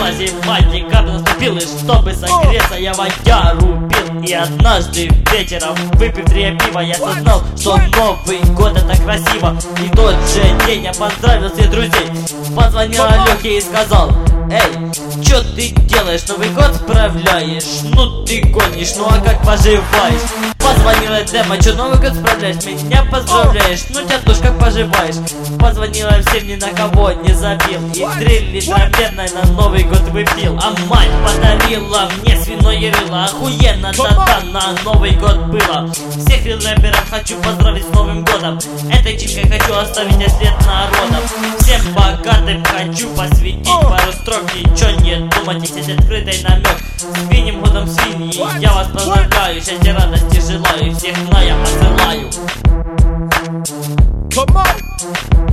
Наступила зима, декабрь наступил, и чтобы согреться, я водяру пил. И однажды вечером, выпив 3 пива, я осознал, что Новый год это красиво. И тот же день я поздравил всех друзей. Позвонил Алёхе и сказал: эй, чё ты делаешь, Новый год справляешь? Ну ты гонишь, ну а как поживаешь? Позвонила Дема: чё Новый год справляешь? Меня поздравляешь, ну тятуш, как поживаешь? Позвонила всем, ни на кого не забил. И 3 литра медной на Новый год выпил. А мать подарила мне свиное рыло. Охуенно тогда на Новый год было. Всех рэперов хочу поздравить с Новым годом. Этой читкой хочу оставить след народом. Всем богатым хочу посвятить пару строк. Ничего не думайте, здесь открытый намек. С финим годом свиньи я вас поздравляю. Счастья, радости желаю, всех я посылаю. Come on!